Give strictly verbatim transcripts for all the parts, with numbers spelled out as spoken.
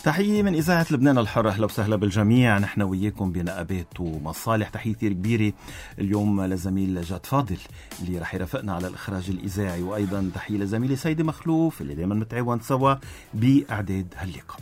تحية من إذاعة لبنان الحر، أهلا وسهلا بالجميع. نحن وياكم بنقابات ومصالح. تحية كبيرة اليوم لزميل جاد فاضل اللي رح يرافقنا على الإخراج الإذاعي، وأيضا تحية لزميلي سيدي مخلوف اللي دايما متعاون سوا بإعداد هاللقاء.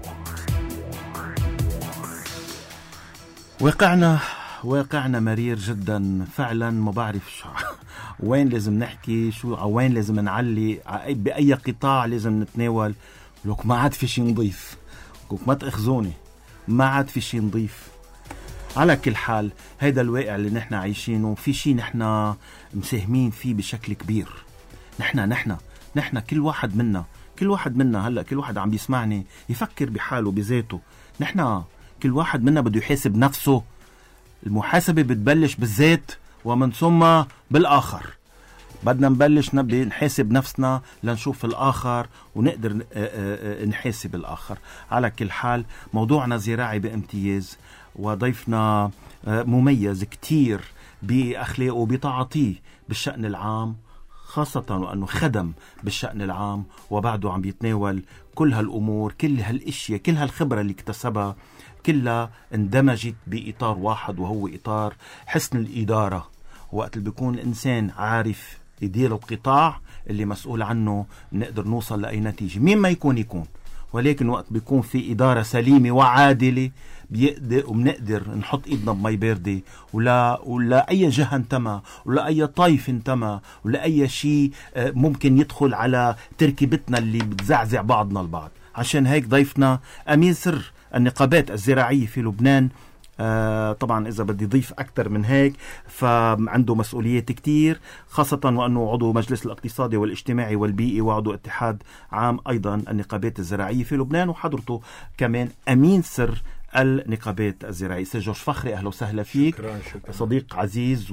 واقعنا واقعنا مرير جدا فعلا، ما بعرف شو وين لازم نحكي، شو وين لازم نعلي، بأي قطاع لازم نتناول. لوك ما عاد في شي نضيف، ما تأخذوني، ما عاد في شي نضيف. على كل حال هيدا الواقع اللي نحن عايشينه، في شي نحن مساهمين فيه بشكل كبير. نحن نحن نحن كل واحد منا كل واحد منا هلأ كل واحد عم بيسمعني يفكر بحاله بذاته. نحن كل واحد منا بده يحاسب نفسه. المحاسبة بتبلش بالذات ومن ثم بالآخر. بدنا نبلش نبدأ نحاسب نفسنا لنشوف الآخر ونقدر نحاسب الآخر. على كل حال موضوعنا زراعي بامتياز، وضيفنا مميز كتير بأخلاقه وبتعاطيه بالشأن العام، خاصة وأنه خدم بالشأن العام وبعده عم بيتناول كل هالأمور، كل هالاشياء، كل هالخبرة اللي اكتسبها كلها اندمجت بإطار واحد، وهو إطار حسن الإدارة. وقت اللي بيكون الإنسان عارف يدير القطاع اللي مسؤول عنه نقدر نوصل لأي نتيجة مين ما يكون يكون. ولكن وقت بيكون في إدارة سليمة وعادلة بيقدر وبنقدر نحط إيدنا بمي باردة، ولا ولا أي جهة انتمى، ولا أي طائف انتمى، ولا أي شيء ممكن يدخل على تركيبتنا اللي بتزعزع بعضنا البعض. عشان هيك ضيفنا أمين سر النقابات الزراعية في لبنان. آه طبعا إذا بدي ضيف أكثر من هيك فعنده مسؤوليات كتير، خاصة وأنه عضو مجلس الاقتصادي والاجتماعي والبيئي وعضو اتحاد عام أيضا النقابات الزراعية في لبنان، وحضرته كمان أمين سر النقابات الزراعية. سيد جورج فخري أهلا وسهلا فيك. شكرا شكرا. صديق عزيز،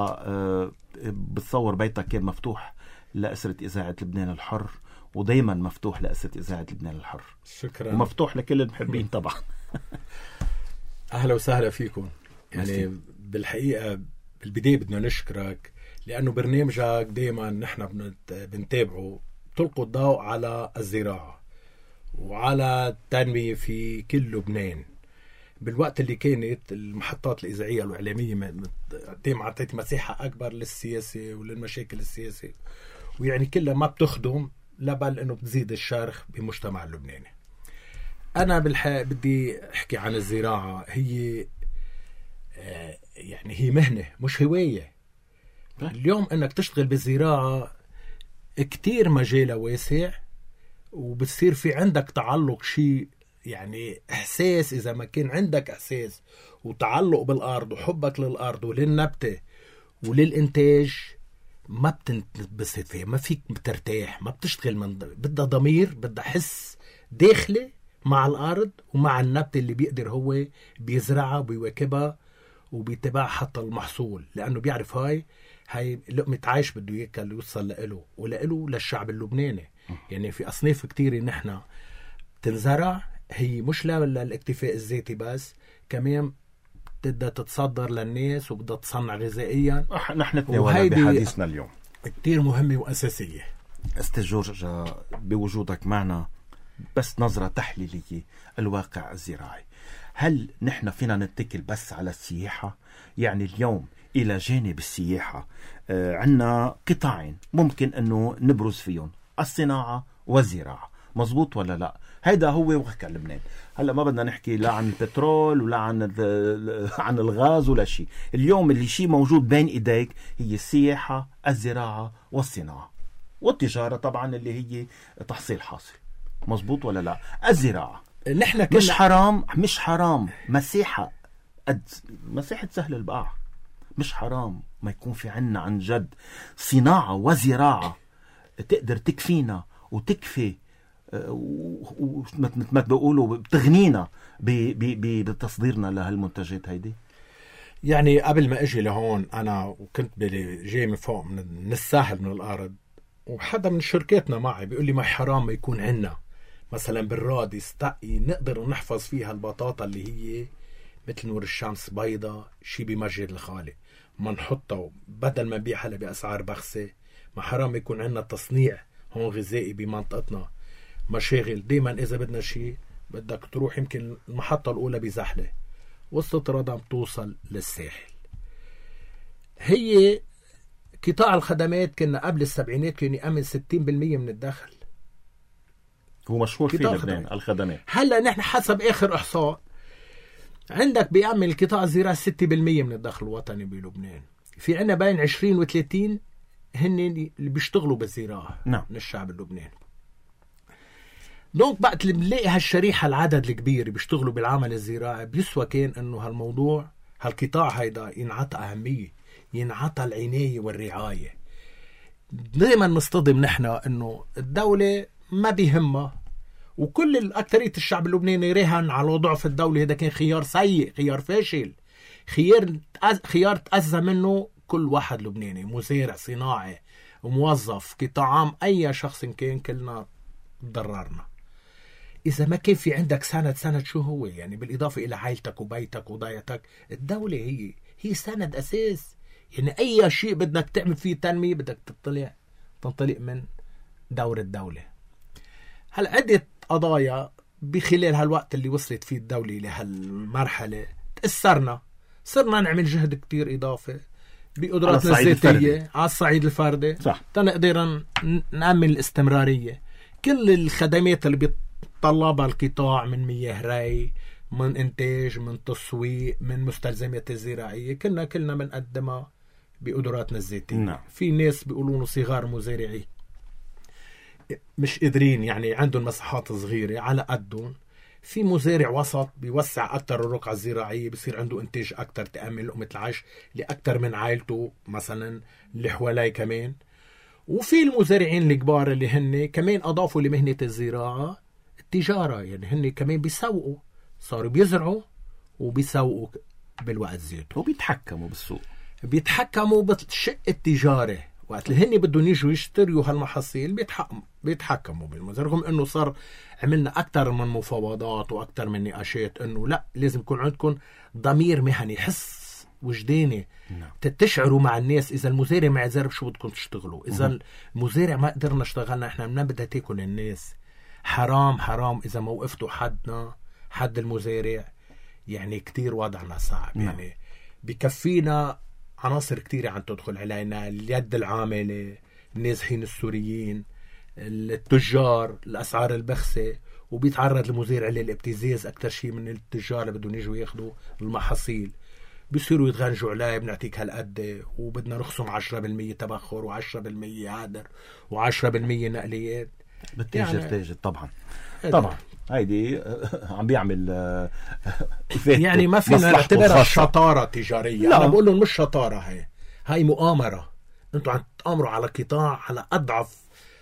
وبتصور بيتك كان مفتوح لأسرة إذاعة لبنان الحر، ودايما مفتوح لأسرة إذاعة لبنان الحر. شكرا. ومفتوح لكل المحبين طبعا. أهلا وسهلا فيكم. يعني بالحقيقة بالبداية بدنا نشكرك لأنه برنامجك دايما نحن بنتابعه، تلقوا الضوء على الزراعة وعلى التنمية في كل لبنان. بالوقت اللي كانت المحطات الإذاعية والإعلامية دايما عطيت مساحة أكبر للسياسة وللمشاكل السياسية، ويعني كلها ما بتخدم لبل أنه بتزيد الشرخ بمجتمع اللبناني. أنا بالحقيقة بدي أحكي عن الزراعة. هي آه يعني هي مهنة مش هواية. اليوم أنك تشتغل بالزراعة كتير مجالها واسع، وبتصير في عندك تعلق شيء، يعني إحساس. إذا ما كان عندك إحساس وتعلق بالأرض وحبك للأرض وللنبتة وللإنتاج، ما بتنبسط فيها، ما فيك بترتاح، ما بتشتغل من بدها ضمير، بدها حس داخلي مع الأرض ومع النبتة اللي بيقدر هو بيزرعها وبيواكبها وبيتبع حتى المحصول، لأنه بيعرف هاي هاي لقمة عايش بده ياكل يوصل لإله ولإله للشعب اللبناني. يعني في أصناف كتيرة نحن تنزرع، هي مش للاكتفاء الذاتي بس، كمان بدها تتصدر للناس وبدها تصنع غذائيا. نحن تناولها بحديثنا اليوم كتير مهمة وأساسية. أستاذ جورج بوجودك معنا، بس نظرة تحليلية الواقع الزراعي. هل نحن فينا نتكل بس على السياحة؟ يعني اليوم إلى جانب السياحة آه عنا قطاعين ممكن أنه نبرز فيهم، الصناعة والزراعة. مزبوط ولا لا؟ هيدا هو واقع لبنان. هلا ما بدنا نحكي لا عن البترول ولا عن عن الغاز ولا شيء. اليوم اللي شيء موجود بين ايديك هي السياحة، الزراعة والصناعة والتجارة طبعا اللي هي تحصيل حاصل. مزبوط ولا لا؟ الزراعة نحن مش حرام، مش حرام مساحة قد مساحة سهل البقاع، مش حرام ما يكون في عنا عن جد صناعة وزراعة تقدر تكفينا وتكفي وما بقولوا بتغنينا بتصديرنا لهالمنتجات هيدي. يعني قبل ما اجي لهون انا وكنت جاي من فوق من الساحل من الارض، وحدا من شركاتنا معي بيقول لي ما حرام ما يكون عنا مثلا بالراد يستقي نقدر نحفظ فيها البطاطا اللي هي مثل نور الشمس بيضة شي بمجد الخالق، ما نحطها بدل ما نبيعها بأسعار بخسة. ما حرام يكون عنا تصنيع هون غذائي بمنطقتنا، مشاغل. دايما إذا بدنا شيء بدك تروح يمكن المحطة الأولى بزحلة، وسط رضا بتوصل للساحل. هي قطاع الخدمات كنا قبل السبعينات كان يأمن ستين بالمية من الدخل. هو مشهور في لبنان الخدمات. هلا نحن حسب آخر إحصاء عندك بيعمل القطاع الزراعي ستة بالمية من الدخل الوطني بلبنان. في عنا بين عشرين وثلاثين هن اللي بيشتغلوا بالزراعة نعم. من الشعب اللبناني. دونك بعد اللي بنلاقي هالشريحة العدد الكبير بيشتغلوا بالعمل الزراعي، بيسوى كان انه هالموضوع هالقطاع هيدا ينعطى أهمية، ينعطى العناية والرعاية. دائما نصطدم نحن انه الدولة ما بيهمها، وكل الأكثرية الشعب اللبناني رهن على ضعف الدولة. هذا كان خيار سيء، خيار فاشل، خيار خيار تأذى منه كل واحد لبناني، مزارع، صناعي، موظف، قطاع عام، أي شخص كان، كلنا تضررنا. إذا ما كان في عندك سند، سند شو هو يعني؟ بالإضافة إلى عائلتك وبيتك وضيعتك، الدولة هي هي سند أساس. يعني أي شيء بدك تعمل فيه تنمية بدك تطلع تنطلق من دور الدولة. هل عدة قضايا بخلال هالوقت اللي وصلت فيه الدولة لهالمرحلة تأثرنا، صرنا نعمل جهد كتير إضافة بقدراتنا الذاتية على الصعيد الفردي تنقدر نأمن الاستمرارية. كل الخدمات اللي بيطلبها القطاع من مياه ري، من إنتاج، من تسويق، من مستلزمات الزراعية، كلنا كلنا بنقدمها بقدراتنا الذاتية. نعم. في ناس بيقولون صغار مزارعين مش قادرين، يعني عندهم مساحات صغيرة على قدهم. في مزارع وسط بيوسع أكتر الرقعة الزراعية، بيصير عنده إنتاج أكتر تأمن لقمة العيش لأكتر من عائلته مثلا اللي حوالي كمان. وفي المزارعين الكبار اللي هن كمان أضافوا لمهنة الزراعة التجارة، يعني هن كمان بيسوقوا، صاروا بيزرعوا وبيسوقوا بالوقت ذاته وبيتحكموا بالسوق، بيتحكموا بالشق التجاري. وقت اللي هني بدهم يجوا يشتروا هالمحاصيل بيتحكموا بيتحكموا بالمزارع. رغم انه صار عملنا اكثر من مفاوضات واكثر من نقاشات انه لا، لازم يكون عندكم ضمير مهني، حس وجداني، تتشعروا مع الناس. اذا المزارع ما يزرب شو بدكم تشتغلوا؟ اذا المزارع ما قدرنا اشتغلنا احنا من بدها تاكل الناس. حرام حرام اذا ما وقفتوا حدنا حد المزارع، يعني كتير وضعنا صعب. يعني بكفينا عناصر كتيرة عم تدخل علينا، اليد العاملة، النازحين السوريين، التجار، الأسعار البخسة، وبيتعرض المزارع للابتزاز أكتر شيء من التجار اللي بدهم يجوا ياخدوا المحاصيل. بيصيروا يتغنجوا عليه، بنعطيك هالقد وبدنا نخصم عشرة بالمية تبخر وعشرة بالمية عادر وعشرة بالمية نقليات. بالتاجر يعني تاجر طبعا طبعا هيدي عم بيعمل يعني ما فينا نعتبرها شطارة تجارية. لا. أنا بقول لهم مش شطارة، هاي هاي مؤامرة. أنتوا عم تأمروا على قطاع، على أضعف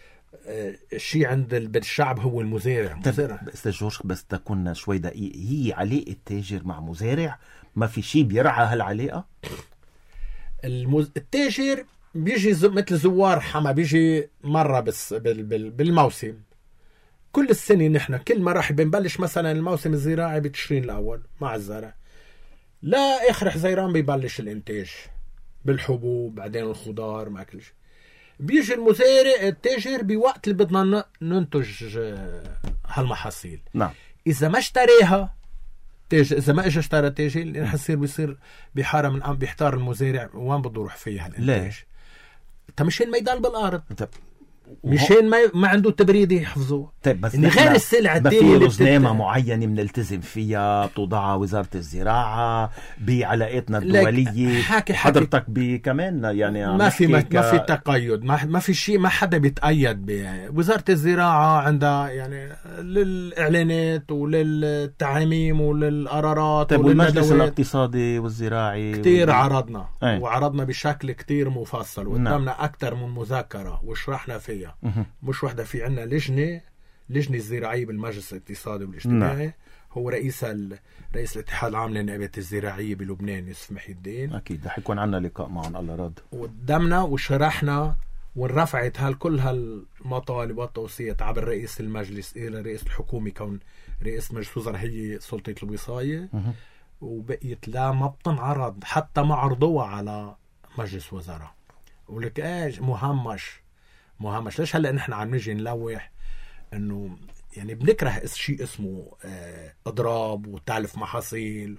شيء عند الشعب هو المزارع. مزارع أستاذ جورج، بس تكون شوي دقيق. هي علاقة التاجر مع مزارع ما في شيء بيرعى هالعلاقة؟ المز... التاجر بيجي ز... مثل زوار حما، بيجي مرة بس بال... بال... بالموسم. كل السنة نحن كل ما راح بنبلش مثلا الموسم الزراعي بتشرين الأول مع الزرع، لا آخر حزيران بيبلش الإنتاج بالحبوب، بعدين الخضار، ما كل شيء. بيجي المزارع التاجر بوقت اللي بدنا ننتج هالمحاصيل. نعم. إذا ما اشتريها تاجر، إذا ما إجا اشترى تاجر، حصير بيصير بحارة من عم بيحتار المزارع وين بده يروح فيها الإنتاج. تمشين ما يضل بالأرض، مشان ما ما عنده تبريد يحفظوه. طيب بس إن غير السلعة الثانية في رزنامة معينة بنلتزم فيها بتوضعها وزارة الزراعة بعلاقاتنا الدولية. حاكي حضرتك بكمان يعني ما في ما, ك... ما في تقيد، ما, ما في شيء، ما حدا بيتقيد بوزارة الزراعة. عندها يعني للإعلانات وللتعميم وللقرارات. طيب والمجلس الاقتصادي والزراعي كتير وال... عرضنا أي. وعرضنا بشكل كتير مفصل وقدامنا أكتر من مذكرة وشرحنا فيها. مش واحدة، في عنا لجنة لجنة الزراعية بالمجلس الاقتصادي والاجتماعي. نعم. هو رئيس ال... رئيس الاتحاد العام للنقابات الزراعية بلبنان يوسف محي الدين. أكيد رح يكون عنا لقاء معهم الله راد. وقدمنا وشرحنا ورفعت هالكل هالمطالب والتوصيات عبر رئيس المجلس إلى رئيس الحكومة، كون رئيس مجلس وزراء هي سلطة الوصاية. وبقيت لا ما بتنعرض حتى ما عرضوها على مجلس وزراء. ولك ايش مهمش مهمش ليش هلا نحن عم نجي نلوح انه يعني بنكره شيء اسمه اضراب وتعلف محاصيل،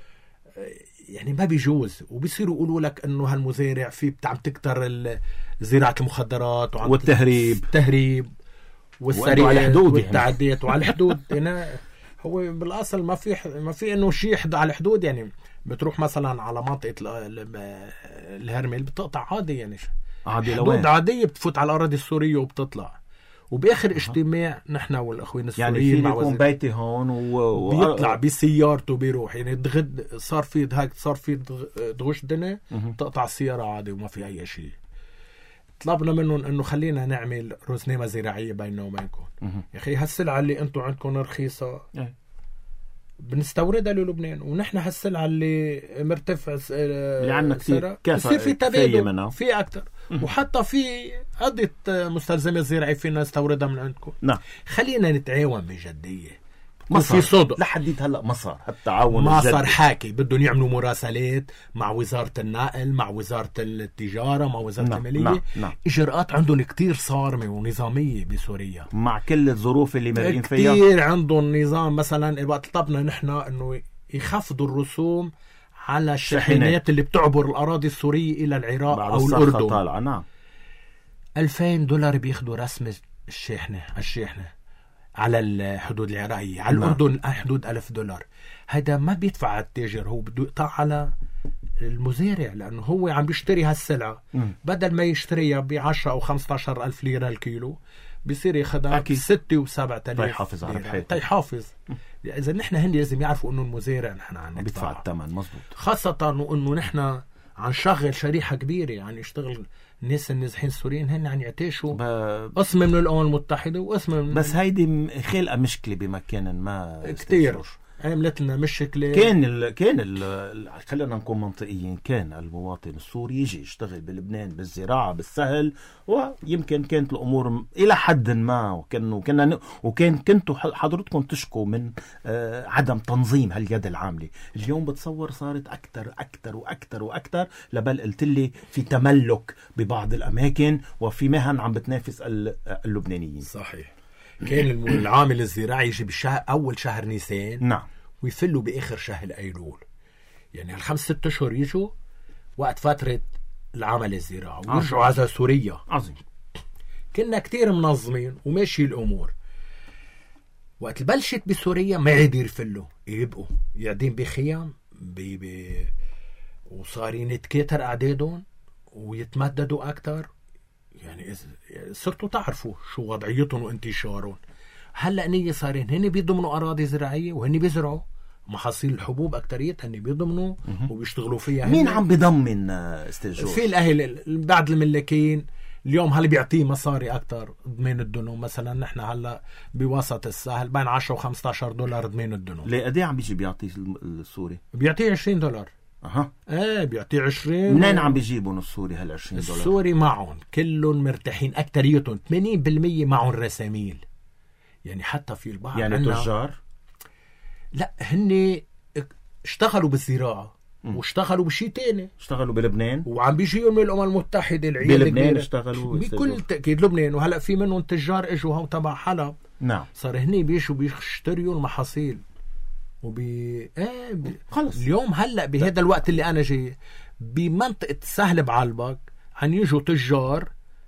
يعني ما بيجوز. وبيصيروا يقولوا لك انه هالمزارع فيه بتعم تكتر زراعة المخدرات والتهريب التهريب والسرقة على الحدود والتعديات وعلى الحدود. هنا هو بالاصل ما في ما في انه شيء يحد على الحدود. يعني بتروح مثلا على منطقة الهرمل بتقطع عادي، يعني عادي حدود عادية بتفوت على الأراضي السورية وبتطلع. وبآخر أه. اجتماع نحن والأخوين السوريين يعني في بيكون بيتي هون و... بيطلع بسيارته بيروح، يعني دغد صار في هيك صار في دغش دنيا تقطع السيارة عادي وما في أي شيء. طلبنا منهم إنه خلينا نعمل رزنامة زراعية بيننا وبينكم. يا أخي هالسلعة اللي أنتم عندكم رخيصة أه. بنستوردها للبنان، ونحن هالسلعة اللي مرتفع اللي عنا كثير يصير في تبادل في أكتر. وحتى في عدة مستلزمات زراعية فينا نستوردها من عندكم. نعم. خلينا نتعاون بجدية. في صدق لحديت هلا ما صار التعاون، ما صار حاكي. بدهم يعملوا مراسلات مع وزارة النقل، مع وزارة التجارة، مع وزارة نعم. المالية. نعم. نعم. إجراءات عندهم كتير صارمة ونظامية بسوريا مع كل الظروف اللي مرين فيها. كتير عندهم نظام. مثلا وقت طلبنا نحن إنه يخفضوا الرسوم على الشاحنات اللي بتعبر الأراضي السورية إلى العراق أو الأردن. طالعة. نعم. ألفين دولار بياخدوا رسم الشاحنة الشاحنة على الحدود العراقية. على نعم. الأردن حدود ألف دولار. هذا ما بيدفع التاجر، هو بده يقطع على المزارع، لأنه هو عم بيشتري هالسلعة م. بدل ما يشتريها بعشرة أو خمسة عشر ألف ليرة الكيلو بيصير ياخدها ستة وسبعة آلاف تيحافظ على الحيط. تيحافظ. إذا نحن هن لازم يعرفوا إنه المزارع نحن عم ندفع الثمن. مزبوط. خاصة إنه نحن عن شغل شريحة كبيرة، يعني يشتغل الناس النازحين السوريين هن عم يعتاشوا ب... قسم من الأمم المتحدة وقسم من... بس هيدي خلقة مشكلة بمكان ما كتير عملت لنا مشكلة. كان ال... كان ال... خلينا نكون منطقيين، كان المواطن السوري يجي يشتغل بلبنان بالزراعة بالسهل، ويمكن كانت الأمور إلى حد ما، وكانوا كنا وكان كنتوا حضرتكم تشكوا من آه عدم تنظيم هاليد العاملة. اليوم بتصور صارت أكتر أكتر وأكتر وأكتر، لبل قلت لي في تملك ببعض الأماكن وفي مهن عم بتنافس اللبنانيين. صحيح. كان العامل الزراعي يجي بالشهر أول شهر نيسان. نعم. ويفلوا بآخر شهر أيلول. يعني هالخمس ست أشهر يجوا وقت فترة العمل الزراعي ويرجعوا على سوريا. عظيم. كنا كتير منظمين وماشي الأمور. وقت بلشت بسوريا ما عاد يرفلوا، يبقوا يقعدين بخيام بي بي وصارين يتكاثر أعدادهم ويتمددوا أكتر. يعني صرتوا تعرفوا شو وضعيتهم وانتشارهم. هلأ نية صارين هن بيضمنوا أراضي زراعية وهن بيزرعوا محاصيل الحبوب أكتريت، هن بيضمنوا وبيشتغلوا فيها. مين عم بيضمن استاذ؟ في الأهل بعد الملاكين. اليوم هل بيعطيه مصاري أكتر ضمان الدنو. مثلا نحن هلأ بوسط الساحل بين عشرة وخمسة عشر دولار ضمان الدنو. ليه قديه عم بيجي بيعطيه السوري؟ بيعطيه عشرين دولار. أها. ايه بيعطيه عشرين. منين عم بيجيبون السوري هال عشرين دولار؟ السوري معهم كلهم مرتاحين، أكتريتهم ثمانين بالمية معهم رساميل. يعني حتى في البعض يعني تجار؟ لا، هن اشتغلوا بالزراعة م. واشتغلوا بشيء تاني. اشتغلوا بلبنان وعم بيجيوا من الأمم المتحدة العيال بلبنان اشتغلوا بكل تأكيد لبنان. وهلأ في منهم تجار اجوا هون تبع حلب. نعم. صار هني بيشوا بيشتريوا المحاصيل وبي ايه بي... خلص. اليوم هلأ بهذا الوقت اللي أنا جاي بمنطقة سهل بعلبك عم يجوا تجار،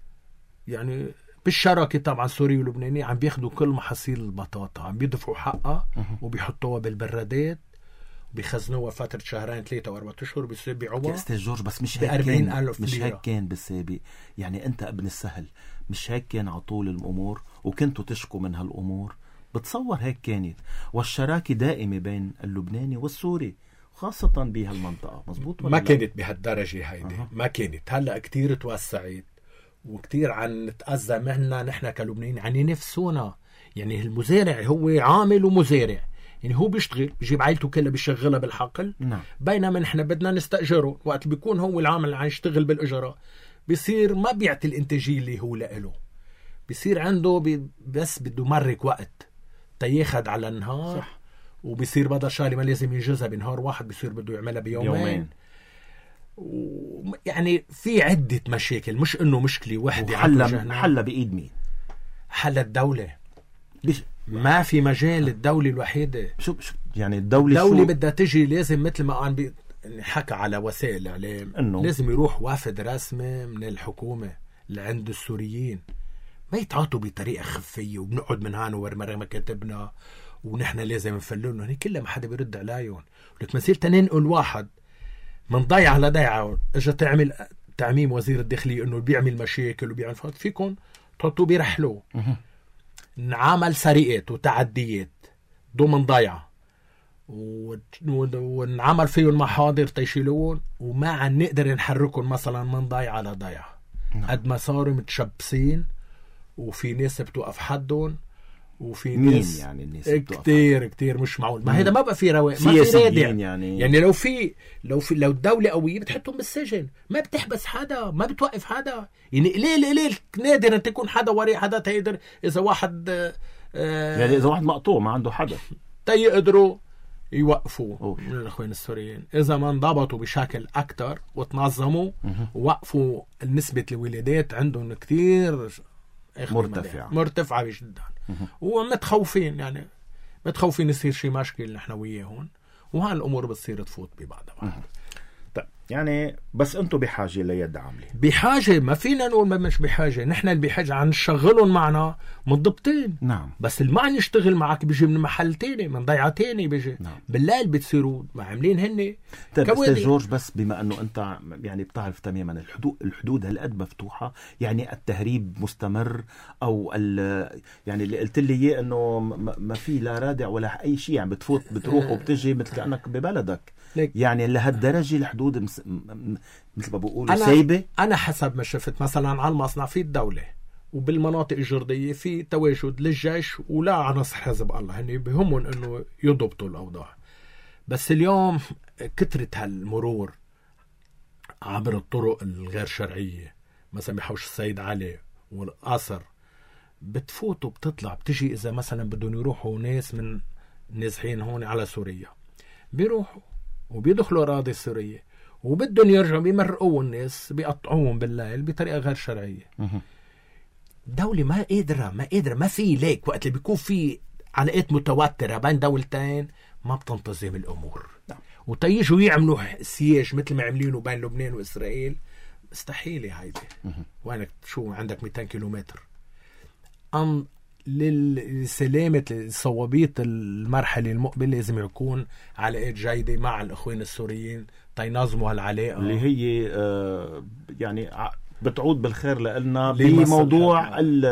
يعني بالشراكة طبعا سوري ولبناني، عم بياخدوا كل محاصيل البطاطا عم بيدفعوا حقها وبيحطوها بالبرادات وبيخزنوها فترة شهرين ثلاثة وأربعة أشهر بيبيعوها. أستاذ جورج بس مش هيك كان، مش هيك كان بالسابق. يعني أنت ابن السهل مش هيك كان على طول الأمور وكنتوا تشكوا من هالأمور؟ بتصور هيك كانت، والشراكة دائمة بين اللبناني والسوري خاصة بهالمنطقة. مزبوط ولا ما لا؟ كانت بهالدرجة هيدي. أه. ما كانت. هلأ كتير توسعت وكتير عن نتأذى مهنا نحن كلبنانيين عن ينافسونا. يعني المزارع هو عامل ومزارع، يعني هو بيشتغل بيجيب عائلته كلها بيشغلها بالحقل. نعم. بينما نحن بدنا نستأجره. وقت بيكون هو العامل اللي عم يشتغل بالأجرة بيصير ما بيعطي الانتاجية اللي هو لإله. بيصير عنده بي بس بده مرك وقت تياخد على النهار. صح. وبيصير بدل شغله ما لازم ينجزها بنهار واحد بيصير بده يعملها بيومين. يومين. و... يعني في عدة مشاكل، مش انه مشكلة واحدة. حل حل بإيد مين؟ حل الدولة. بش... ما في مجال. الدولة الوحيدة شو شو يعني الدولة الدولة شو بدها تجي لازم مثل ما قال بي... حكى على وسائل الإعلام إنه لازم يروح وافد رسمي من الحكومة لعند السوريين، ما يتعاطوا بطريقة خفية وبنقعد من هان ومرة مكاتبنا ونحن لازم نفللهم. هني كلها ما حدا بيرد عليهم. لك مسير تننقل واحد من ضيعة لضيعة اجا تعمل تعميم وزير الداخلية انه بيعمل مشاكل وبيعمل فات، فيكم تحطوا بيرحلوا نعمل سرقات وتعديات ضمن ضيعة ونعمل فيهم محاضر تيشيلون وما عن نقدر نحركهم مثلا من ضيعة لضيعة. قد ما صاروا متشبسين وفي ناس بتوقف حدهم وفي ناس يعني الناس كتير كتير مش معقول. ما هذا ما بقى في رواق، ما في رادع يعني. يعني لو في لو في لو الدولة قوية بتحطهم بالسجن، ما بتحبس حدا، ما بتوقف حدا. يعني قليل قليل نادر ان تكون حدا وري حدا تقدر اذا واحد آه يعني اذا واحد مقطوع ما عنده حدا تيقدروا يوقفوا من الاخوان السوريين. اذا ما انضبطوا بشكل اكتر وتنظموا ووقفوا نسبة الولادات عندهم كتير مرتفعة مرتفعة جدا ومتخوفين، يعني متخوفين يصير شي مشكل نحن وياهم، وهالامور بتصير تفوت ببعضها. طيب يعني بس انتم بحاجة ليد عاملة. بحاجة، ما فينا نقول ما مش بحاجة. نحن اللي بحاجة عن نشغلهم معنا مضبطين. نعم. بس المعنى يشتغل معك بيجي من محل تاني، من ضيعة تاني بيجي. نعم. بالليل بتصيروا عاملين هني. طيب استاذ جورج، بس بما انه انت يعني بتعرف تماما الحدود الحدود هالقد مفتوحة، يعني التهريب مستمر او يعني اللي قلت لي اياه انه ما في لا رادع ولا اي شيء، يعني بتفوت بتروح وبتجي مثل كأنك ببلدك. يعني لهالدرجة الحدود مس... مثل ما بقولوا سايبة. أنا حسب ما شفت مثلا على المصنع في الدولة وبالمناطق الجردية في تواجد للجيش ولا عناصر حزب الله، هني بهمهم إنه يضبطوا الأوضاع. بس اليوم كترة هالمرور عبر الطرق الغير شرعية، مثلا بحوش السيد علي والقصر، بتفوت وبتطلع بتجي. إذا مثلا بدهم يروحوا ناس من نازحين هون على سوريا بيروحوا وبيدخلوا أراضي سورية وبدهم يرجعوا بيمرقوا الناس بيقطعوهم بالليل بطريقة غير شرعية. دولة ما قادرة ما قادرة ما في ليك وقت اللي بيكون في علاقات متوترة بين دولتين ما بتنتظم الأمور. نعم. وتيجوا يعملوا سياج مثل ما عملينه بين لبنان وإسرائيل، مستحيلة هيدي. وينك شو عندك مئتين كيلومتر. أم للسلامة صوابيط المرحلة المقبلة لازم يكون علاقات جيدة مع الإخوان السوريين تينظموا هالعلاقة اللي هي آه يعني بتعود بالخير لنا بموضوع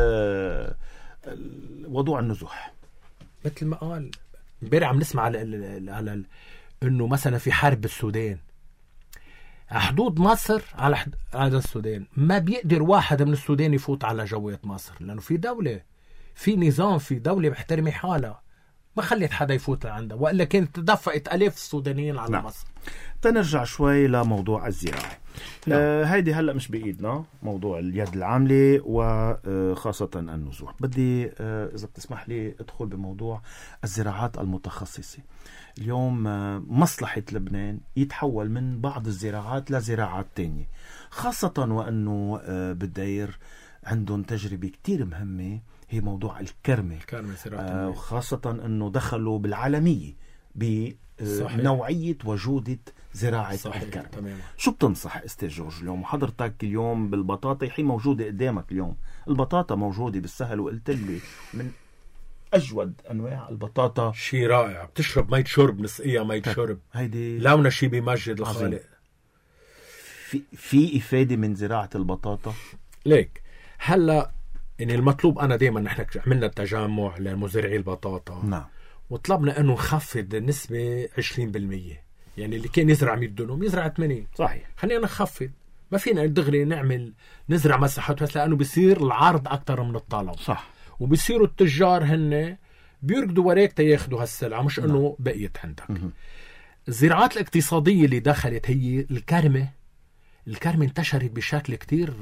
موضوع النزوح. مثل ما قال امبارح عم نسمع على على انه مثلا في حرب بالسودان، حدود مصر على حد... على السودان ما بيقدر واحد من السودان يفوت على جوات مصر، لانه في دولة في نظام في دولة محترمة حالها، ما خليت حدا يفوت لعندها، وإلا كانت تدفقت ألاف السودانيين على نعم. مصر. تنرجع شوي لموضوع الزراعة. نعم. آه هيدي هلأ مش بإيدنا موضوع اليد العاملة وخاصة النزوح. بدي آه إذا بتسمح لي أدخل بموضوع الزراعات المتخصصة. اليوم آه مصلحة لبنان يتحول من بعض الزراعات لزراعات تانية، خاصة وأنه آه بالداير عندهم تجربة كتير مهمة هي موضوع الكرمة، آه وخاصة أنه دخلوا بالعالمية بنوعية وجودة زراعة الكرمة. تمام. شو بتنصح أستاذ جورج اليوم وحضرتك اليوم بالبطاطا هي موجودة قدامك اليوم، البطاطا موجودة بالسهل وقلت لي من أجود أنواع البطاطا، شيء رائع، بتشرب مية شرب نسقيها مية شرب، هيدي لونها شيء بيمجد الخالق. في في إفادة من زراعة البطاطا ليك هلا يعني المطلوب. أنا دايما نحن عملنا التجمع لمزارعي البطاطا نعم. وطلبنا أنه نخفض النسبة عشرين بالمية، يعني اللي كان يزرع مية دونم يزرع ثمانين. صحيح. خلينا نخفض، ما فينا دغري نعمل نزرع مساحات بس، لأنه بيصير العرض أكتر من الطلب. صح. وبيصيروا التجار هن بيركضوا وراك تياخدوا هالسلعة، مش أنه نعم. بقيت عندك. م- الزراعات الاقتصادية اللي دخلت هي الكرمة. الكرمة انتشرت بشكل كتير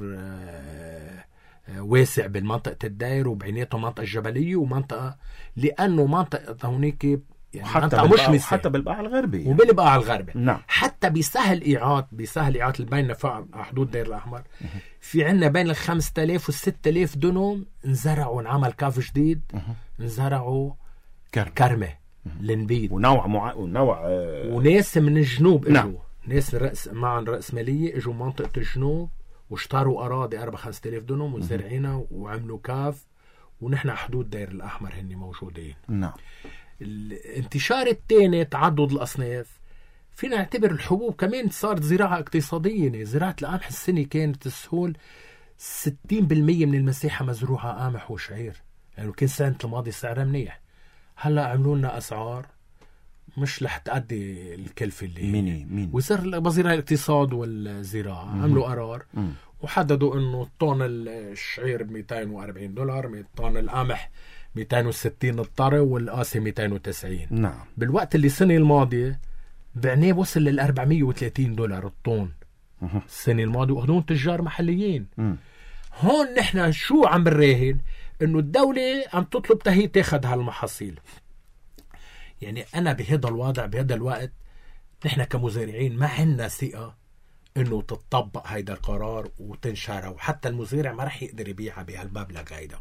واسع بالمنطقة الداير وبعينيته منطقة الجبلية ومنطقة، لأنه منطقة هونيك يعني حتى مش مساحة. حتى بالبقعة الغربية وبالبقعة الغربية نعم. حتى بسهل إيعاد بسهل إيعاد اللي بيننا على حدود دير الأحمر في عنا بين الخمسة آلاف والستة آلاف دونم انزرعوا ونعمل كاف جديد انزرعوا كرم. كرمة لنبيد ونوع مع... ونوع آه... وناس من الجنوب اجوا نعم. ناس رأس معا رأس مالية اجوا منطقة الجنوب واشتروا أراضي أربعة خمسة آلاف دونم وزرعينها وعملوا كاف ونحن حدود دير الأحمر هني موجودين. نعم. الانتشار الثاني تعدد الأصناف فينا نعتبر الحبوب كمان صارت زراعة اقتصادية. يعني زراعة القمح السنة كانت السهول ستين بالمية من المساحة مزروعة قمح وشعير يعني كان سنة الماضي سعرها منيح. هلا عملوا لنا أسعار مش رح تأدي الكلفة اللي ميني مين وزير وزير الاقتصاد والزراعة مم. عملوا قرار مم. وحددوا انه طن الشعير ب مئتين وأربعين دولار طن القمح مئتين وستين الطري والقاسي مئتين وتسعين. نعم. بالوقت اللي السنة الماضية بعناه وصل لل أربعمية وثلاثين دولار الطن السنة الماضية وأخذون تجار محليين. مم. هون نحن شو عم بنراهن انه الدولة عم تطلب تهي تاخد هالمحاصيل. يعني انا بهذا الوضع بهذا الوقت نحن كمزارعين ما عندنا ثقة انه تطبق هيدا القرار وتنشره وحتى المزارع ما رح يقدر يبيعها بهالمبلغ هيدا.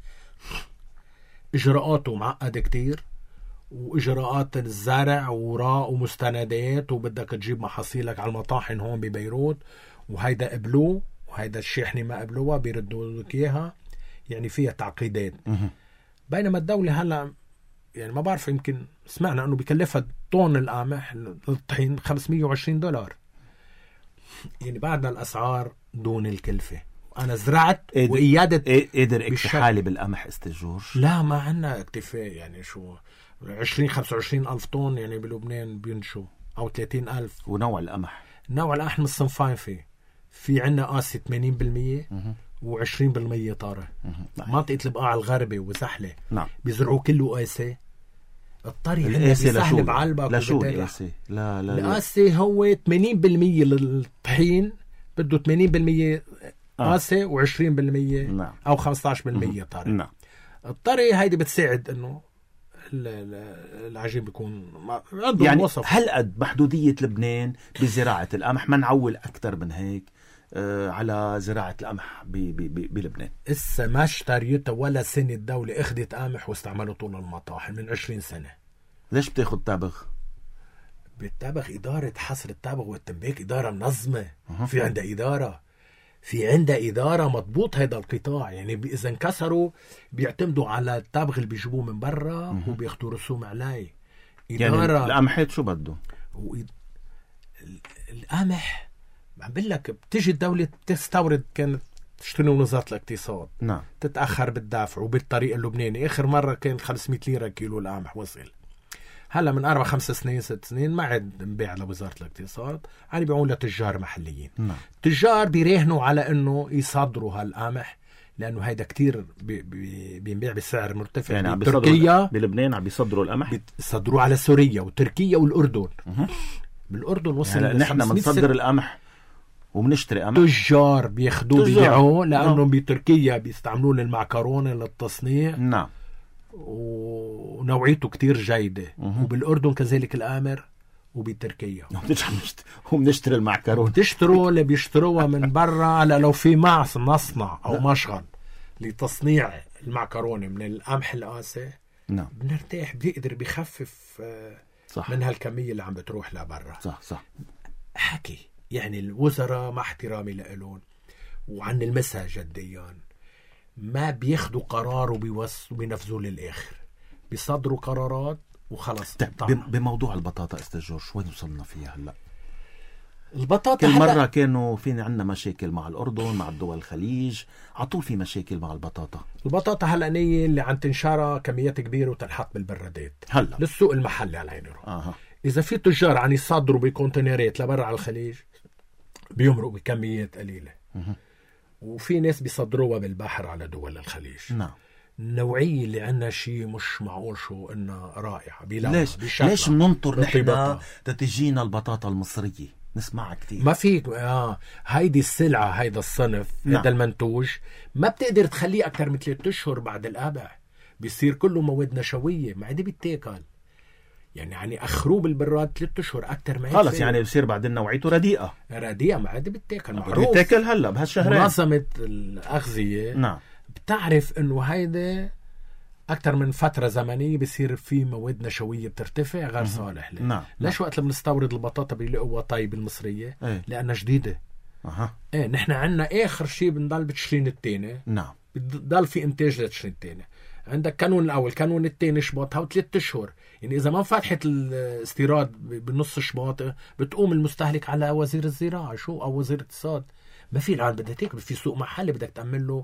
اجراءاته معقدة كتير واجراءات الزرع وراء ومستندات وبدك تجيب محاصيلك على المطاحن هون ببيروت وهيدا قبلوه وهيدا الشاحنة ما قبلوها بيردوا لك اياها. يعني فيها تعقيدات. بينما الدولة هلا يعني ما بعرف يمكن سمعنا انه بكلفها طن القمح الطحين خمسمية وعشرين دولار. يعني بعدنا الاسعار دون الكلفة. انا زرعت إيد وإيادة قدر اكتفي حالي بالقمح استجور. لا ما عنا اكتفاء. يعني شو عشرين خمسة وعشرين ألف طن يعني بلبنان بينشو أو ثلاثين ألف. ونوع القمح نوع القمح من الصنفين فيه في عنا قاسي ثمانين بالمية وعشرين بالمية طارة. منطقة البقاع الغربي وزحلة نعم. بيزرعوا كله قاسي. الطري القاسي بيسهل بعلبك. لشو القاسي؟ لا لا القاسي هو ثمانين بالمية للطحين بده ثمانين بالمية قاسي وعشرين بالمية نعم. أو خمسة عشر بالمية طري. نعم. الطري هيدي بتساعد إنه العجين بيكون عنده يعني الوصف. هل قد محدودية لبنان بزراعة القمح؟ ما نعول أكتر من هيك آه على زراعة القمح بلبنان. إسا ما اشتريتها ولا سنة الدولة اخدت قمح واستعملوا طول المطاحن من عشرين سنة. ليش بتاخد تابغ؟ بالتابغ إدارة حصر التابغ والتنبيك إدارة منظمة. أه. في عندها إدارة في عندها إدارة مضبوط هذا القطاع. يعني إذا انكسروا بيعتمدوا على التابغ اللي بيجيبوه من برا وبياخدوا رسوم عليه. إدارة يعني القمحات شو بده؟ القمح عم بقول لك بتيجي الدولة تستورد كانت تشتري وزارة الاقتصاد. نعم. تتأخر بالدافع وبالطريقة اللبنانية. آخر مرة كان خمسمية ليرة كيلو القمح وصل. هلا من أربع خمس سنين ست سنين ما عاد نبيع لوزارة الاقتصاد يعني بيعون لتجار محليين. نعم. تجار بيراهنوا على إنه يصدروا هالقمح لأنه هيدا كتير بي بي بينبيع بسعر مرتفع. يعني بتركيا بلبنان عم بيصدروا القمح بيصدروه على سوريا وتركيا والأردن. أه. بالأردن وصل يعني نحن بنصدر القمح وبنشتري قمح. تجار بياخدوه بيبيعوه لأنه بتركيا بيستعملوه للمعكرونة للتصنيع. نعم. ونوعيته كتير جيدة. أه. وبالأردن كذلك الأمر وبتركيا هم نشتري المعكرون تشتروا اللي بيشتروها من برا على لو في معص مصنع أو لا. مشغل لتصنيع المعكرونة من القمح القاسي. نعم. بنرتاح بيقدر بيخفف صح. من هالكمية اللي عم بتروح لبرا. صح صح. حكي يعني الوزراء مع احترامي لألون وعن المسها جديا ما بياخدوا قرار وبيوصلوا بينفذوا للآخر. بيصدروا قرارات وخلص. بموضوع البطاطا استاذ وين وصلنا فيها هلا؟ البطاطا كل مرة كانوا فينا عندنا مشاكل مع الأردن مع الدول الخليج عطول في مشاكل مع البطاطا. البطاطا هلا نية اللي عم تنشرها كميات كبيرة وتنحط بالبرادات هلا للسوق المحلي على عيني. آه. إذا في تجار عم يصدروا بكونتينرات لبرا على الخليج بيمرقوا بكميات قليلة. أه. وفي ناس بيصدروها بالبحر على دول الخليج. نعم. النوعية اللي عنا شيء مش معقول شو إنها رائعة. ليش ليش مننطر نحن تتجينا البطاطا المصرية نسمعها كتير؟ ما فيك آه هيدي السلعة هيدا الصنف. نعم. هيدا المنتوج ما بتقدر تخليه أكتر من ثلاثة أشهر بعد القابع بيصير كله مواد نشوية ما عادي بيتاكل. يعني يعني اخروه بالبراد ثلاث اشهر اكثر ما هيك خلص يعني بصير بعدين نوعيته رديئه رديئه ما عاد بتاكل معروف بتاكل هلا بهالشهرين. منظمه الاغذيه نعم بتعرف انه هيدا اكثر من فتره زمنيه بصير في مواد نشويه بترتفع غير صالح له. نعم. ليش وقت لما بنستورد البطاطا بيلاقوها طيب المصريه؟ ايه؟ لانها جديده. اها ايه نحن عندنا اخر شيء بنضل بتشرين الثاني. نعم بضل في انتاج لتشرين الثاني. عندك كانون الاول كانون الثاني شباطها وثلاث اشهر، يعني اذا ما فتحت الاستيراد بنص شباط بتقوم المستهلك على وزير الزراعه شو او وزير الاقتصاد. ما في العالم بدها تاكل، في سوق محلي بدك تعمل له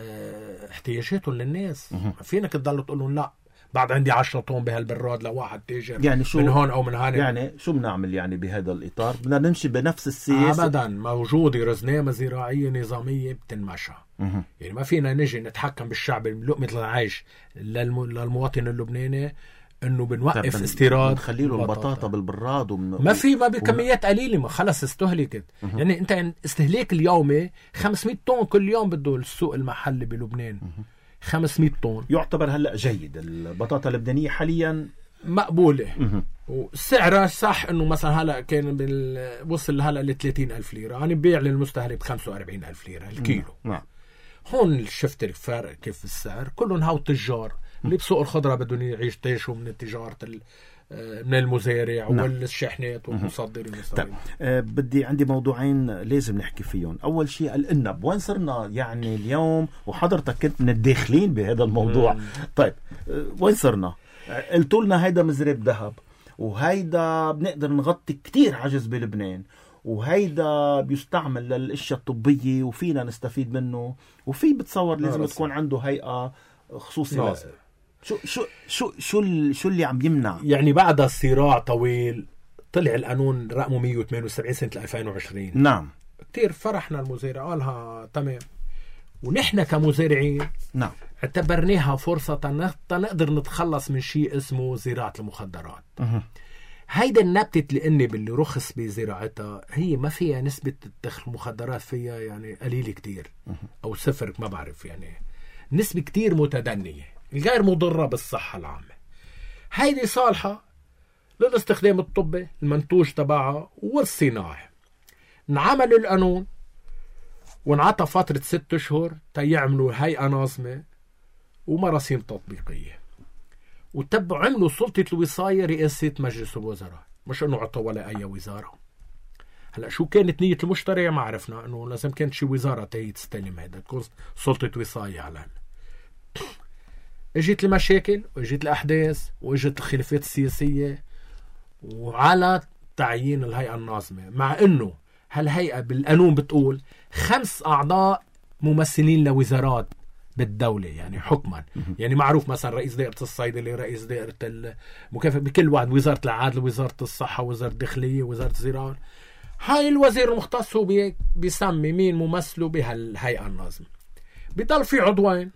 اه احتياجاتهم للناس. ما فينك تضل تقول لهم لا بعد عندي عشرة طن بهالبراد لواحد تاجر يعني شو من هون او من هون. يعني شو بنعمل يعني بهذا الاطار؟ بدنا نمشي بنفس السياسه ابدا. موجوده رزنامه زراعيه نظاميه بتنمشى. مه. يعني ما فينا نجي نتحكم بالشعب لقمه العيش للم... للمواطن اللبناني انه بنوقف طب استيراد نخلي له البطاطا بالبراد ومن... ما في ما بكميات قليله ما خلص استهلكت. مه. يعني انت استهلاك اليومي خمسمية طن كل يوم بده السوق المحلي بلبنان. مه. خمسمية طن يعتبر هلا جيد. البطاطا اللبنانيه حاليا مقبوله مه. وسعرها صح انه مثلا هلا كان بال... وصل هلا ل ثلاثين ألف ليره، يعني بيع للمستهلك ب خمسة وأربعين ألف ليره الكيلو. نعم. هون شفت الفرق كيف السعر. كلهم هاو تجار اللي بسوق الخضره بدهم يعيش تيشوا من التجاره ال... من المزارع. نعم. والشاحنات والمصدرين. طيب أه بدي عندي موضوعين لازم نحكي فيهم. اول شيء الانب، وين صرنا يعني اليوم؟ وحضرتك كنت من الداخلين بهذا الموضوع. مم. طيب أه وين صرنا؟ قلتوا لنا هيدا مزرعة ذهب، وهيدا بنقدر نغطي كتير عجز بلبنان، وهيدا بيستعمل للاشياء الطبية وفينا نستفيد منه، وفي بتصور لازم تكون عنده هيئة خصوصية. شو شو شو شو شو اللي عم يمنع؟ يعني بعد صراع طويل طلع القانون رقمه مية وثمانية وسبعين سنة ألفين وعشرين. نعم. كتير فرحنا المزارع قالها تمام، ونحن كمزارعين نعم اعتبرناها فرصة نقدر نتخلص من شيء اسمه زراعة المخدرات. أه. هيدا النبتة الإنب اللي رخص بزراعتها هي ما فيها نسبة الدخل المخدرات فيها يعني قليل كتير. أه. أو صفر ما بعرف، يعني نسبة كتير متدنية غير مضرة بالصحة العامة. هيدي صالحة للاستخدام الطبي المنتوج تبعها والصناعي. نعمل القانون ونعطى فترة ست أشهر تيعملوا هيئة ناظمة ومراسيم تطبيقية، وتبعوا عملوا سلطة الوصاية رئاسة مجلس الوزراء، مش انه عطوا ولا اي وزارة. هلا شو كانت نية المشتري ما عرفنا، انه لازم كانت شي وزارة تهي تستلم هيدا، تكون سلطة وصاية على هلا. اجت المشاكل واجت الاحداث واجت الخلافات السياسية وعلى تعيين الهيئة الناظمة، مع انه هالهيئة بالقانون بتقول خمس اعضاء ممثلين لوزارات بالدولة يعني حكما. يعني معروف مثلا رئيس دائرة الصيدلة، رئيس دائرة المكافحة، بكل واحد وزارة العدل، وزارة الصحة، وزارة الداخلية، وزارة الزراعة. هاي الوزير المختص هو بي بيسمي مين ممثله بهالهيئة الناظمة. بيضل في عضوين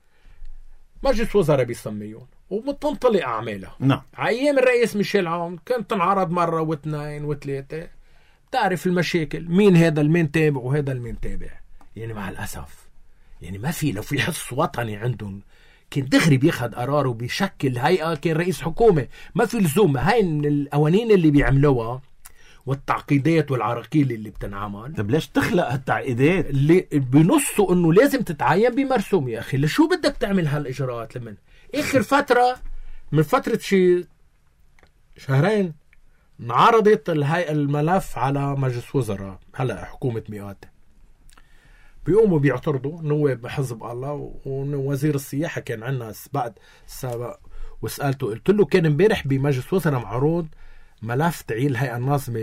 مجلس وزراء بيسميون وبتنطلق أعمالها. نعم. أيام الرئيس ميشيل عون كانت تنعرض مرة واثنين وثلاثة، تعرف المشاكل مين هذا المين تابع وهذا المين تابع. يعني مع الأسف يعني ما في، لو في حس وطني عندهم كان دغري بياخد قرار وبيشكل هيئة، كان رئيس حكومة. ما في لزوم هاي من القوانين اللي بيعملوها والتعقيدات والعراقيل اللي بتنعمل. طب ليش تخلق هالتعقيدات اللي بنصوا انه لازم تتعين بمرسوم؟ يا اخي لشو بدك تعمل هالاجراءات؟ لمن اخر فترة من فترة شي شهرين انعرضت الهيئة الملف على مجلس وزراء، هلا حكومة مئات بيقوموا بيعترضوا نواب حزب الله. ووزير السياحة كان عندنا بعد سابق وسألته، قلت له كان امبارح بمجلس وزراء معروض ملف تعيين الهيئة الناظمة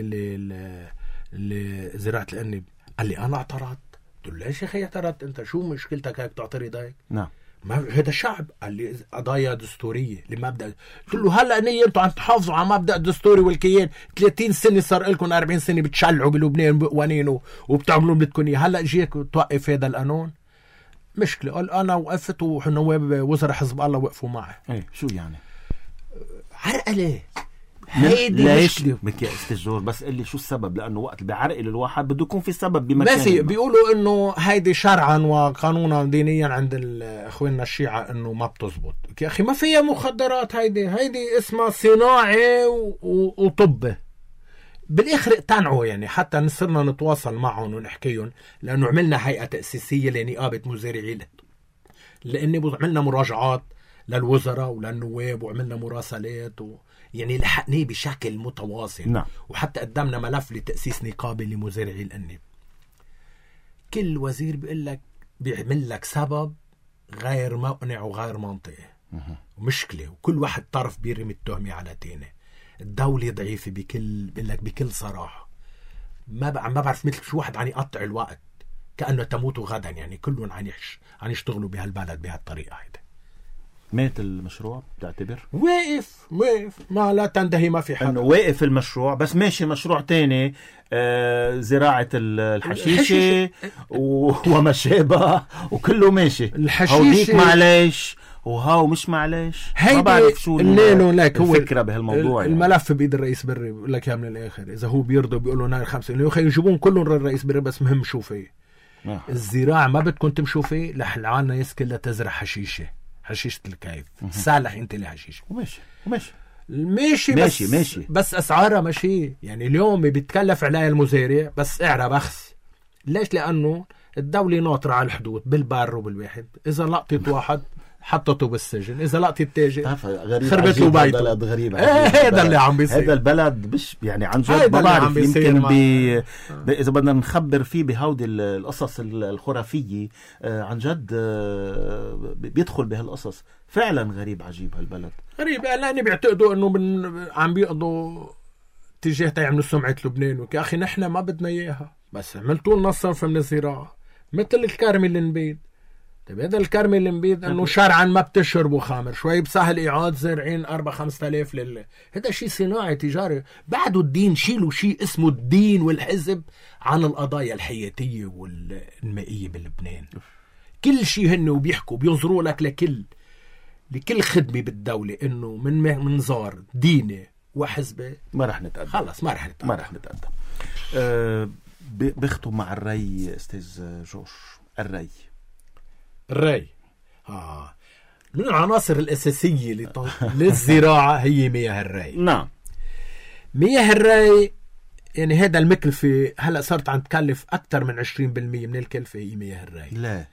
لزراعة الأنب. قال لي أنا اعترضت. قلت له ليش يا أخي اعترضت أنت؟ شو مشكلتك هيك تعترض هيك؟ نعم ما هذا شعب. قال لي قضايا دستورية لمبدأ. قلت له هلا نية انتوا عم تحافظوا على مبدأ الدستوري والكيان، ثلاثين سنة صار لكم أربعين سنة بتشلعوا بلبنان بقوانين وبتعملوا بدكم اياه، هلا جيك توقف هذا القانون؟ مشكلة. قال انا وقفت ونواب وزراء حزب الله وقفوا معي. ايه شو يعني؟ عرقلة. هيدي ليش مشكلة. بك يا استجور بس قل لي شو السبب، لانه وقت بعرقل الواحد بده يكون في سبب بمكان. بس بيقولوا انه هيدي شرعا وقانونا دينيا عند اخواننا الشيعة انه ما بتزبط. يا اخي ما فيها مخدرات، هيدي هيدي اسمها صناعة وطب. بالاخر اقتنعوا يعني، حتى نصرنا نتواصل معهم ونحكيهم، لانه عملنا هيئة تأسيسية لنقابة مزارعي، لانه عملنا مراجعات للوزراء وللنواب وعملنا مراسلات و... يعني لحقناه بشكل متواصل. نعم. وحتى قدمنا ملف لتأسيس نقابة لمزارعي الأنب. كل وزير بيقول لك بيعمل لك سبب غير مقنع وغير منطقي ومشكلة، وكل واحد طرف بيرمي التهمة على تاني. الدولة ضعيفة بكل بيقول لك بكل صراحة. ما بقى ما بعرف مثل شو واحد عم يقطع الوقت كأنه تموت غدا، يعني كلهم عم يش عم يشتغلوا بهالبلد بهالطريقة هيدا. مات المشروع بتعتبر؟ واقف واقف ما لا تنتهي، ما في حاجة. انه واقف المشروع بس ماشي مشروع تاني، آه زراعة الحشيشة وما شابه وكله ماشي. الحشيشة معلش وهاو مش معلش، ما بعرف شو الفكرة بهالموضوع. الملف يعني. بإيد الرئيس بري بيقول لك يا من الآخر إذا هو بيرضى بيقولوا ناير خمسة اللي يخي يجيبون كلهم الرئيس بري، بس مهم شو فيه. آه. الزراعة ما بدكم تمشوا فيه لحلعان ناس كلها تزرع حشيشة، حشيشة الكيف سالح انت لحشيشة وماشي وماشي ماشي ماشي بس ماشي بس اسعارها ماشي. يعني اليوم بيتكلف عليها المزارع بس سعرها بخس. ليش؟ لانه الدولة ناطرة على الحدود بالبر وبالواحد، اذا لقطت واحد حطته بالسجن، اذا لقطت التاجر خربت له بيته. غريب هذا اللي عم بيصير. هذا البلد مش يعني عن جد ما بعرف يمكن بي... بي... اذا بدنا نخبر فيه بهودي القصص الخرافية عن جد بيدخل بهالقصص. فعلا غريب عجيب هالبلد غريب. لاني بيعتقدوا انه من... عم بيقضوا تجاه تيعملوا سمعة لبنان. يا اخي نحن ما بدنا اياها، بس عملتوا لنا صنف من الزراعة مثل الكرمي اللي نبيد. طيب هذا الكرمي اللي نبيد انه شرعا ما بتشربوا خمر، شوي بسهل ايعاد زارعين أربعة خمسة آلاف لل هذا شيء صناعي تجاري. بعده الدين شيلوا شيء اسمه الدين والحزب عن القضايا الحياتية والمائية بلبنان. كل شيء هن وبيحكوا بينظروا لك لكل لكل خدمة بالدولة انه من منظار ديني وحزبي ما رح نتقدم. خلص ما رح نتقدم ما رح نتقدم. أه بيختم مع الري استاذ جورج. الري الري آه. من العناصر الأساسية لط... للزراعة هي مياه الري. نعم. مياه الري يعني هذا المكلفة هلأ صارت عم تكلف أكثر من عشرين بالمية من الكلفة هي مياه الري. لا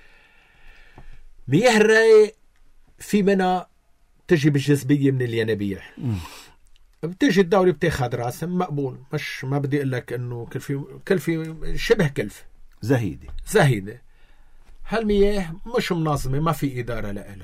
مياه الري في منها تجي بالجذبية من الينابيع. بتيجي الدولة بتاخد راسم مقبول، مش ما بدي أقول لك إنه كلفة كلفة شبه كلفة زهيدة زهيدة. هالمياه مش منظمة، ما في إدارة لها.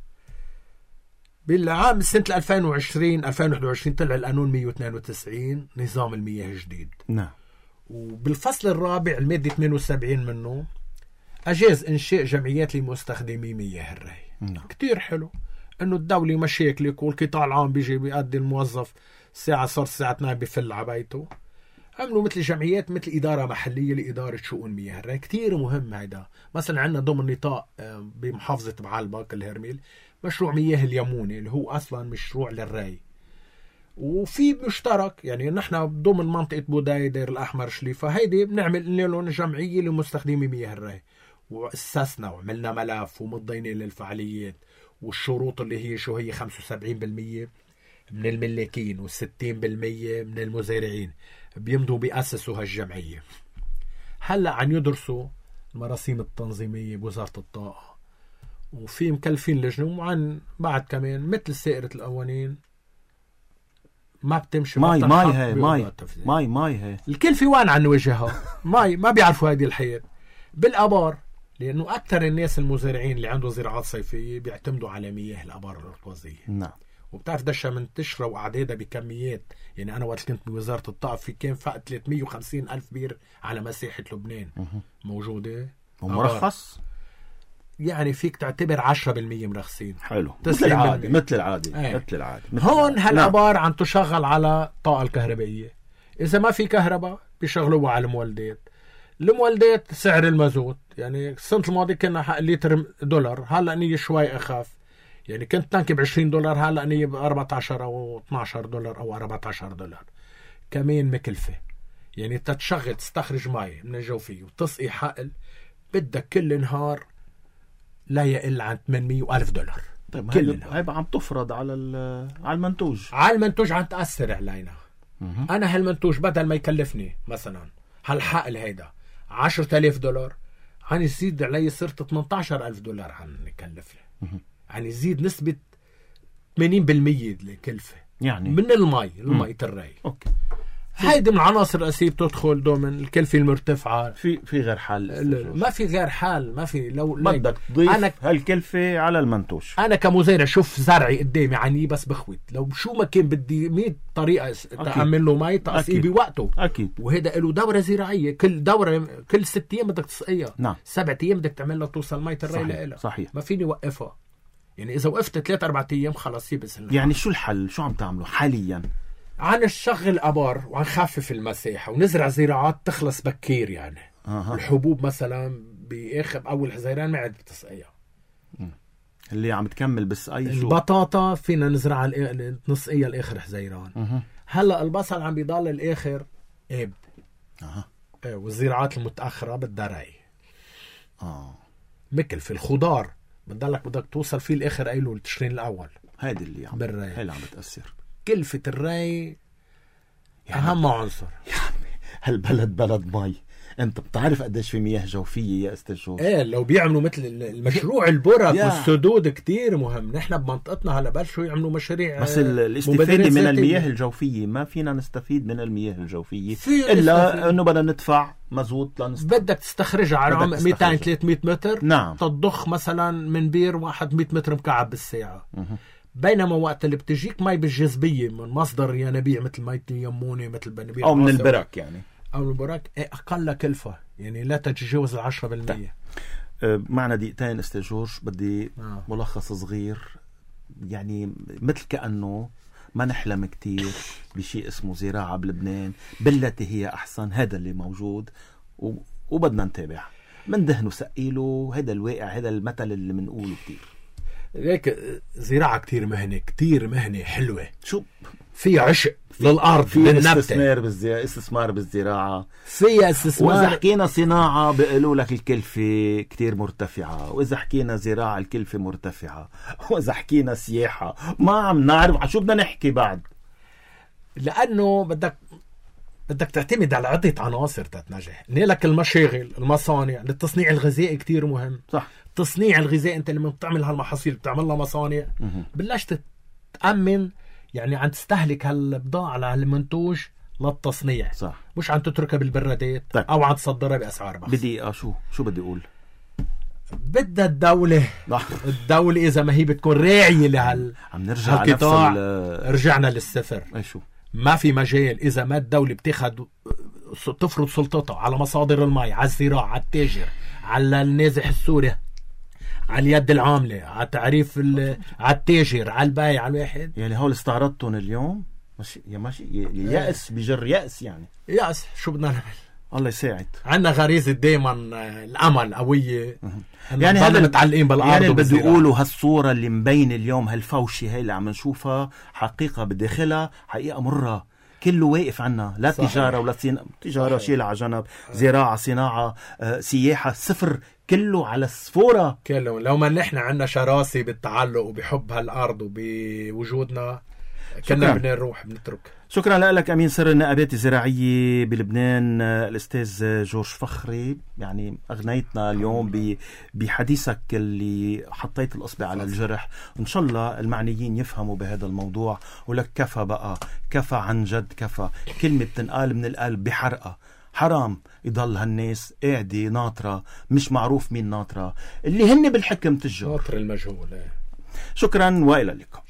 بالعام سنة ألفين وعشرين ألفين وواحد وعشرين طلع القانون مية واثنين وتسعين نظام المياه الجديد. نعم. وبالفصل الرابع المادة ثمانية وسبعين منه أجاز إنشاء جمعيات لمستخدمي مياه الري. نعم. كتير حلو إنه الدولة مشاكلك والقطاع العام بيجي بيقضي الموظف ساعة صار ساعة اثنين بفل عبايته. عملوا مثل جمعيات مثل إدارة محلية لإدارة شؤون مياه الري. كتير مهم هيدا. مثلا عندنا ضمن نطاق بمحافظة بعلبك الهرميل مشروع مياه اليموني اللي هو أصلا مشروع للري، وفي مشترك يعني نحن ضمن منطقة بوداي دير الأحمر شليفة هيدي بنعمل لهم جمعية لمستخدمي مياه الري. وأسسنا وعملنا ملف ومضينا للفعاليات والشروط اللي هي شو هي خمسة وسبعين بالمية من الملاكين والستين بالمية من المزارعين بيمضوا بيأسسوا هالجمعية. هلأ عن يدرسوا المراسيم التنظيمية بوزارة الطاقة، وفي مكلفين لجنة، وعن بعد كمان مثل سائرة القوانين ما بتمشي. ماي ماي هاي ماي ماي ماي هاي الكلفة وين عن وجهها ماي ما بيعرفوا هذه الحياة بالأبار، لأنه أكثر الناس المزارعين اللي عنده زراعات صيفية بيعتمدوا على مياه الأبار الارتوازية. نعم. وبتعرف دشة منتشرة وأعدادها بكميات. يعني أنا وقت كنت بوزارة الطاقة في كان فوق ثلاثمية وخمسين ألف بير على مساحة لبنان موجودة ومرخص. يعني فيك تعتبر عشرة بالمية مرخصين. حلو. مثل العادة مثل العادة ايه. مثل العادة. هون هالأبار عم تشغل على الطاقة الكهربائية. إذا ما في كهرباء بيشغلوها على المولدات. المولدات سعر المازوت يعني السنة الماضية كنا لتر دولار، هلأ نيجي شوي أخاف. يعني كنت تانكي بعشرين دولار، هلا اني بأربعة عشر او اثناشر دولار او أربعة عشر دولار. كمان مكلفة، يعني تتشغل تستخرج مي من الجوفية وتسقي حقل بدك كل نهار لا يقل عن ثمانمية وألف دولار. طيب هاي هاي عم تفرض على على المنتوج، على المنتوج عم تأثر علينا. مه. أنا هالمنتوج بدل ما يكلفني مثلا هالحقل هيدا عشرة آلاف دولار، عن يزيد علي صرت ثمانية عشر ألف دولار عن يكلفني، عن يزيد نسبة ثمانين بالمية الكلفة يعني من المي المي الري. اوكي، هيدي من العناصر الأساسية بتدخل ضمن الكلفة المرتفعة. في في غير حال، ما في غير حال، ما في. لو بدك تضيف أنا هالكلفة على المنتوج. أنا كمزارع شوف زرعي قدامي عني بس بخوت، لو شو ما كان بدي مية طريقة تعمل له مي تقصيه بوقته. أكيد. وهذا له دورة زراعية، كل دورة كل ست أيام بدك تسقيها. نعم. سبعة أيام بدك تعمل لها توصل مي الري لها. صحيح. ما فيني وقفها، يعني إذا وقفت ثلاثة أربعة أيام خلاص يبس. يعني شو الحل؟ شو عم تعملوا حاليا؟ عن الشغل أبار وعنخفف المساحة ونزرع زراعات تخلص بكير. يعني أه. الحبوب مثلا بآخر أول حزيران ما عاد بتسقيها، اللي عم تكمل بس أي شو. البطاطا فينا نزرعها نسقيها الآخر حزيران. أه. هلا البصل عم بيضل الآخر إب. أه. والزراعات المتأخرة بالدرعي. آه. مكل في الخضار بتضلك بدك توصل فيه الآخر أيلو التشرين الأول. هيدي اللي عم بالري، هي اللي عم بتأثر. كلفة الري أهم عنصر. يا عمي هالبلد بلد مي، انت بتعرف قديش في مياه جوفية يا استاذ جورج؟ ايه لو بيعملوا مثل المشروع البرك والسدود كتير مهم. نحن بمنطقتنا هلا بلشوا يعملوا مشاريع، بس الاستفادة من المياه الجوفية ما فينا نستفيد من المياه الجوفية الا انه بدنا ندفع مزود لنستفيد. بدك تستخرجها على عمق مئتين ثلاثمية متر. نعم. تضخ مثلا من بير واحد مئة متر مكعب بالساعة. مه. بينما وقت اللي بتجيك مي بالجاذبية من مصدر ينابيع مثل مية يمونة مثل بنابيع او من البرك يعني او من البرك اقل كلفة، يعني لا تتجاوز العشرة بالمية. معنا دقيقتين استاذ جورج، بدي آه. ملخص صغير. يعني مثل كأنه ما نحلم كتير بشيء اسمه زراعة بلبنان بالتي هي أحسن. هذا اللي موجود و... وبدنا نتابع من دهن وسقيله. هذا الواقع، هذا المثل اللي منقوله كتير. ليك زراعة كتير مهنة، كتير مهنة حلوة. شو في عشق للأرض، في استثمار بالزراعة، استثمار بالزراعة، في استثمار. وإذا حكينا صناعة بيقولوا لك الكلفة كتير مرتفعة، وإذا حكينا زراعة الكلفة مرتفعة، وإذا حكينا سياحة ما عم نعرف شو بدنا نحكي بعد. لأنه بدك بدك تعتمد على عدة عناصر تتنجح. نيلك المشاغل، المصانع، للتصنيع الغذائي كتير مهم. صح. تصنيع الغذاء انت لما بتعمل هالمحاصيل بتعملها مصانع، بلش تتأمن يعني عن تستهلك هالبضاعة على هالمنتوج للتصنيع. صح. مش عن تتركها بالبرادات. طيب. او عن تصدرها بأسعار بخس. بدي اه شو شو بدي اقول؟ بدها الدولة الدولة إذا ما هي بتكون راعية لهال عم نرجع نفس رجعنا للصفر. اي شو ما في مجال إذا ما الدولة بتاخد تفرض سلطتها على مصادر الماء، على الزراعة، على التاجر، على النازح السوري، على اليد العاملة، على تعريف على التاجر، على البايع، على الواحد. يعني هول استعرضتهم اليوم ماشي يا ماشي يأس بجر يأس. يعني يأس شو بدنا نعمل؟ الله يساعد. عندنا غريزة دايما الأمل قوية. يعني هذا متعلقين بالأرض. يعني بدي يقولوا هالصورة اللي مبين اليوم، هالفوشي هاي اللي عم نشوفها حقيقة بداخلها حقيقة مرة. كله واقف عنا، لا صحيح. تجارة ولا صين... تجارة شيلة على جنب، زراعة، صناعة، آه، سياحة، صفر. كله على الصفورة. كله لو ما نحن عنا شراسة بالتعلق وبحب هالأرض وبوجودنا كنا بدنا نروح بنترك. شكرا لك أمين سر النقابات الزراعية بلبنان الأستاذ جورج فخري. يعني أغنيتنا اليوم بحديثك اللي حطيت الأصبع على الجرح. إن شاء الله المعنيين يفهموا بهذا الموضوع. ولك كفى بقى، كفى عن جد كفى. كلمة بتنقال من القلب بحرقة. حرام يضل هالناس قاعدة ناطرة مش معروف مين ناطرة، اللي هن بالحكم تجار، ناطر المجهول. شكرا وإلى اللقاء.